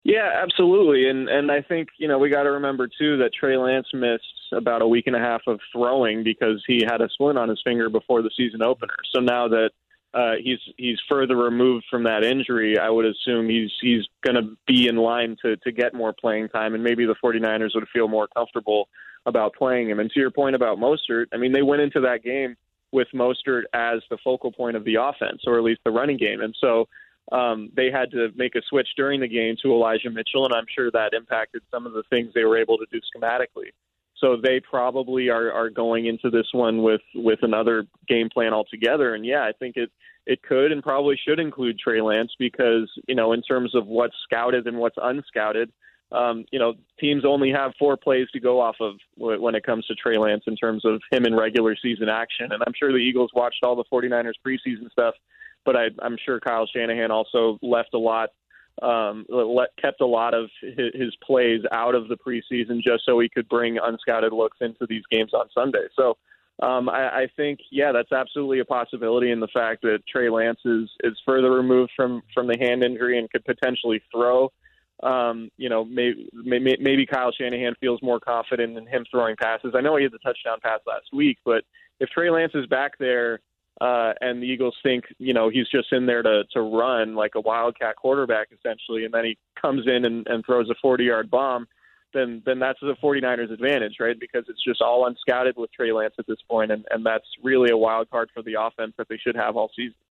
Yeah, absolutely. And I think, we got to remember, too, that Trey Lance missed about a week and a half of throwing because he had a splint on his finger before the season opener. So now that he's further removed from that injury, I would assume he's going to be in line to get more playing time, and maybe the 49ers would feel more comfortable about playing him. And to your point about Mostert, I mean, they went into that game with Mostert as the focal point of the offense, or at least the running game. And so they had to make a switch during the game to Elijah Mitchell, and I'm sure that impacted some of the things they were able to do schematically. So they probably are going into this one with another game plan altogether. And, yeah, I think it could and probably should include Trey Lance because, in terms of what's scouted and what's unscouted, teams only have 4 plays to go off of when it comes to Trey Lance in terms of him in regular season action. And I'm sure the Eagles watched all the 49ers preseason stuff, but I'm sure Kyle Shanahan also kept a lot of his plays out of the preseason just so he could bring unscouted looks into these games on Sunday. So I think, yeah, that's absolutely a possibility. And the fact that Trey Lance is further removed from the hand injury and could potentially throw, maybe Kyle Shanahan feels more confident in him throwing passes. I know he had the touchdown pass last week, but if Trey Lance is back there, and the Eagles think, he's just in there to run like a wildcat quarterback, essentially, and then he comes in and throws a 40-yard bomb, then that's the 49ers' advantage, right? Because it's just all unscouted with Trey Lance at this point, and that's really a wild card for the offense that they should have all season.